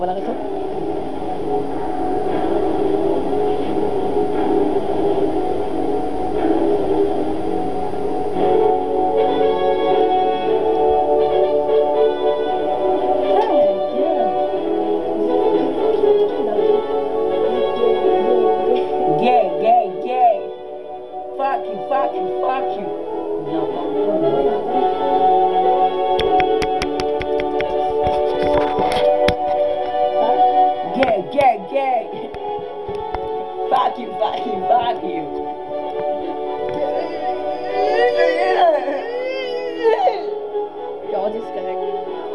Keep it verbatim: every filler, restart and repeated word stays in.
Walang ito. Gay, gay, gay. Fuck you, fuck you, fuck you. No, gay, gay, gay. Fuck you, fuck you, fuck you.